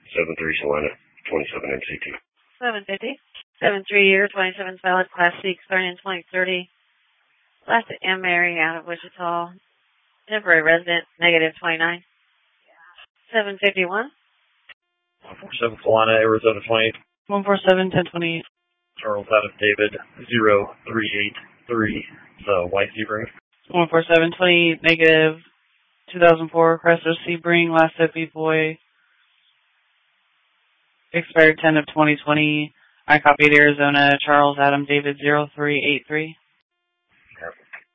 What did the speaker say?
73 Salina, 27 MCT. 750. 73 year, 27 valid, Class C, expiring in 2030. Last M. Mary out of Wichita. Temporary resident, negative 29. 751. 147 Salina, Arizona 28. 147, 1028. Charles Adam David, 0383. White Sebring. 147, 20, negative 2004, Chrysler Sebring, last FB boy, expired 10 of 2020. I copied Arizona, Charles Adam David, 0383.